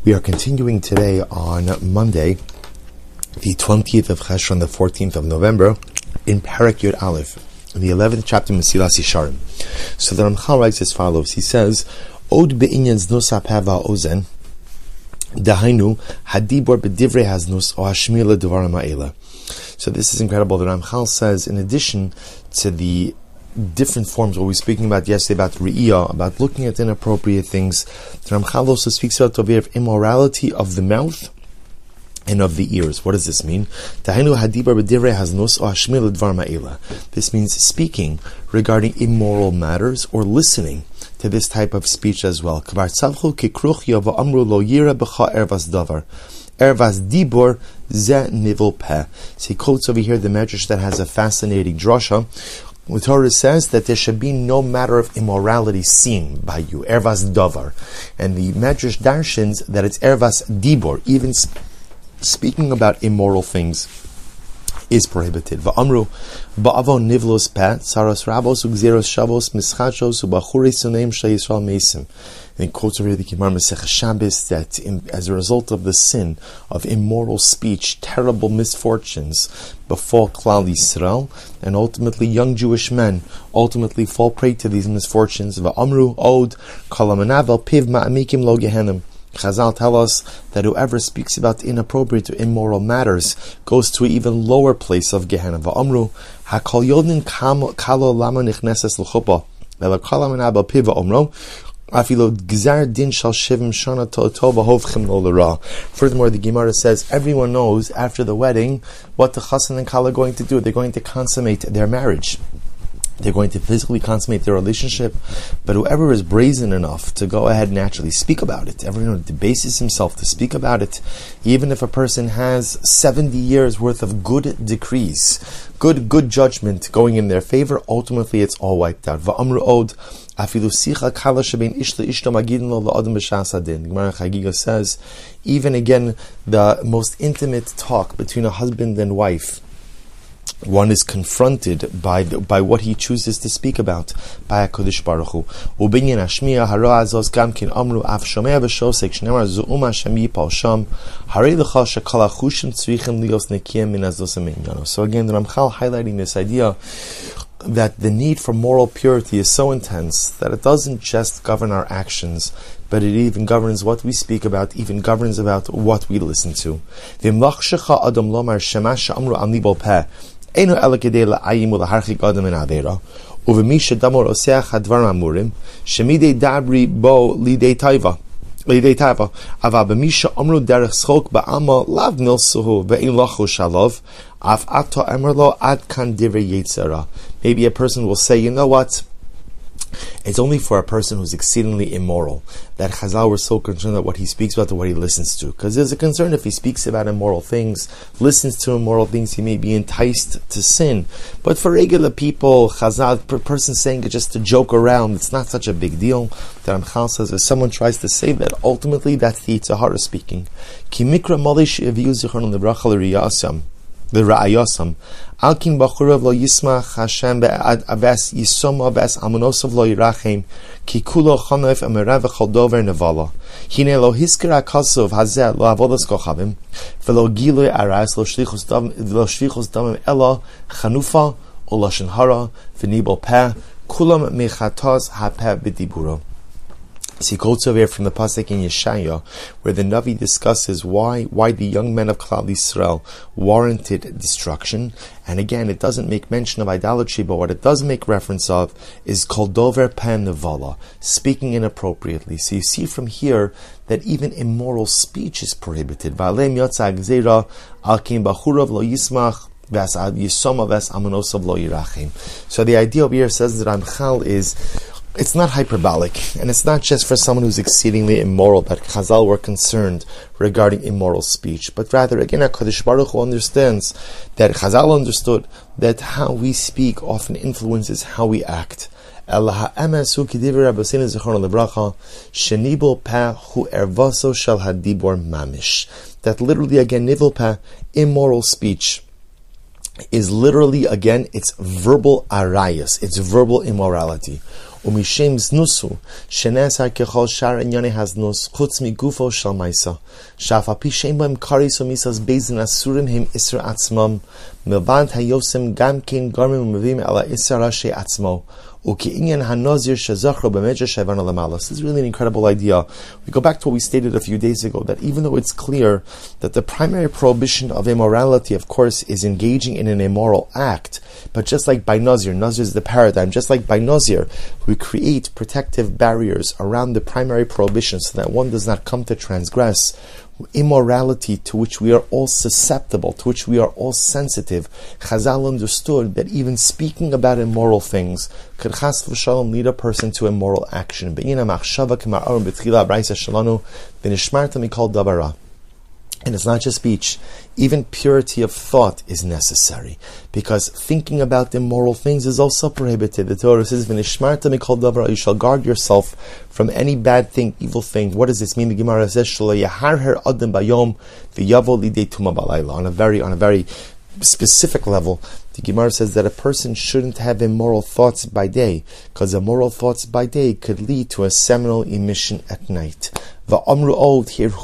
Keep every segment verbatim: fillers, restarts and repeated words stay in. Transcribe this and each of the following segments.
We are continuing today on Monday, the twentieth of Cheshvan, the fourteenth of November, in Parak Yud Aleph, the eleventh chapter of Mesilas Yesharim. So the Ramchal writes as follows. He says, Od be'inyan znus ha'peh ozen, dahainu hadibor b'divrei haznus o hashmir le'devarim ha'ela. So this is incredible. The Ramchal says, in addition to the different forms what we were speaking about yesterday about re'iyah, about looking at inappropriate things, the Ramchal also speaks about the of immorality of the mouth and of the ears. What does this mean? This means speaking regarding immoral matters or listening to this type of speech as well. Ervas dibor ze nivel peh. So he quotes over here the Medrash that has a fascinating drasha. The Torah says that there should be no matter of immorality seen by you, ervas davar, and the Medrash darshans that it's ervas dibor, even sp- speaking about immoral things is prohibited. Va'amru ba'avo nivlos peh saros rabos ugzeros shavos mischachos ubachurei suneim sheyisrael meisim. And he quotes over here the Gemara Masechah Shabbos that in, as a result of the sin of immoral speech, terrible misfortunes befall Klal Yisrael, and ultimately young Jewish men ultimately fall prey to these misfortunes. Va'amru od kalamanavel piv ma'amikim lo gehenim. Chazal tell us that whoever speaks about inappropriate or immoral matters goes to an even lower place of Gehenna. Va'amru hakol yodin kalo lama nichneses l'chuppah ela kalamanavel piv va'omro. Furthermore, the Gemara says everyone knows after the wedding what the chassan and kala are going to do. They're going to consummate their marriage. They're going to physically consummate their relationship. But whoever is brazen enough to go ahead and actually speak about it, everyone debases himself to speak about it, even if a person has seventy years worth of good decrees, good good judgment going in their favor, ultimately it's all wiped out. Va'amru od afilu sicha kala shebein ish le'ishto magidin lo la'adam b'shas hadin. Gemara Chagiga says, even again, the most intimate talk between a husband and wife, one is confronted by the, by what he chooses to speak about by HaKadosh Baruch Hu. Ubinyan hashmiya hara azos gamkin amru af shomea v'shosek shnemar zu'uma shemi pal sham harei l'cha shekal hachushim tzrichim lios nekiyem min azos aminyano. So again, the Ramchal highlighting this idea that the need for moral purity is so intense that it doesn't just govern our actions, but it even governs what we speak about, even governs about what we listen to. V'imlach shecha adam lomar shemash amru an libol peh Eino ela kedei la'ayim u'laharchik adam min avera, uv'mi shedamor oseach hadvarim amurim, shemidei dabri bo lidei taiva, lidei taiva, ava b'mi she'omru derech schok ba'ama lav milsuhu ve'in lachu shalov, af ato emerlo ad kan divrei yetzera. Maybe a person will say, you know what? It's only for a person who's exceedingly immoral that Chazal were so concerned about what he speaks about and what he listens to. Because there's a concern if he speaks about immoral things, listens to immoral things, he may be enticed to sin. But for regular people, Chazal, a person saying it just to joke around, it's not such a big deal. The Ramchal says if someone tries to say that, ultimately that's the Yetzer Hara speaking. Ki mikra malish eviu zichron lebracha l'riyasam. The Ra'ayosam. Alkin Bachurav lo Yismach Hashem be'ad aves Yisom aves Amonosav lo Yirachem Ki Kulo Chonof Amerav Choldover Nevala Hine lo Hisker HaKosov Hazeh lo Avodas Kochavim Velo Gilui Aras lo Shlichus Damim Ela Chanufa o Lashon Hara V'nibol Peh Kulam Mechatos HaPeh B'diburo. So he quotes over here from the pasuk in Yeshaya, where the Navi discusses why why the young men of Klal Yisrael warranted destruction. And again, it doesn't make mention of idolatry, but what it does make reference of is kol dover peh nevala, speaking inappropriately. So you see from here that even immoral speech is prohibited. V'aleim yotza gzeira al kim bachurav lo yismach. So the idea over here, says that Ramchal, is it's not hyperbolic, and it's not just for someone who's exceedingly immoral that Chazal were concerned regarding immoral speech, but rather, again, HaKadosh Baruch Hu understands that Chazal understood that how we speak often influences how we act. That literally, again, nivel peh, immoral speech, is literally, again, it's verbal arayas, it's verbal immorality. Umishem znusu, shenesar kechol shar inyane haznus, chutz migufo shal maisa. Shafa pi shem boim karis umisas bezin asurim him isra atzmam, milvant hayosem gamkin garmim umavim ala isra rashe atzmo. This is really an incredible idea. We go back to what we stated a few days ago, that even though it's clear that the primary prohibition of immorality, of course, is engaging in an immoral act, but just like by Nazir, Nazir is the paradigm, just like by Nazir, we create protective barriers around the primary prohibition so that one does not come to transgress immorality to which we are all susceptible, to which we are all sensitive. Chazal understood that even speaking about immoral things could chas v'shalom lead a person to immoral action. And it's not just speech, even purity of thought is necessary, because thinking about immoral things is also prohibited. The Torah says, "V'nishmarta mikol davar," you shall guard yourself from any bad thing, evil thing. What does this mean? The Gemara says, "Shelo yaharher adam bayom v'yavo lidei tuma balayla." On a very, on a very specific level, the Gemara says that a person shouldn't have immoral thoughts by day, because immoral thoughts by day could lead to a seminal emission at night. Furthermore,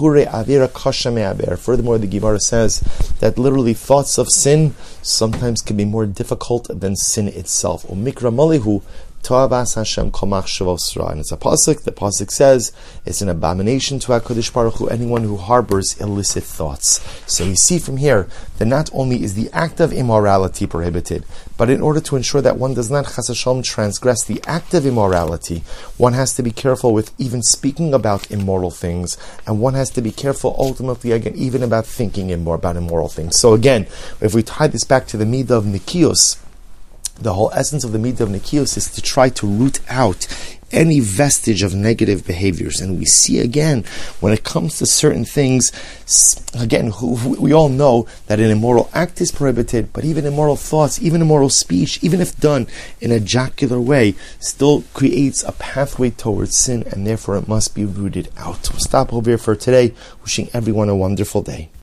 the Gemara says that literally thoughts of sin sometimes can be more difficult than sin itself. Toavas Hashem kol machshavos ra. And it's a pasuk. The pasuk says it's an abomination to HaKadosh Baruch Hu, anyone who harbors illicit thoughts. So we see from here that not only is the act of immorality prohibited, but in order to ensure that one does not chas v'shalom transgress the act of immorality, one has to be careful with even speaking about immoral things, and one has to be careful ultimately again even about thinking more about immoral things. So again, if we tie this back to the midah of nikios, the whole essence of the midah of nikios is to try to root out any vestige of negative behaviors. And we see again, when it comes to certain things, again, we all know that an immoral act is prohibited, but even immoral thoughts, even immoral speech, even if done in a jocular way, still creates a pathway towards sin, and therefore it must be rooted out. We'll stop over here for today, wishing everyone a wonderful day.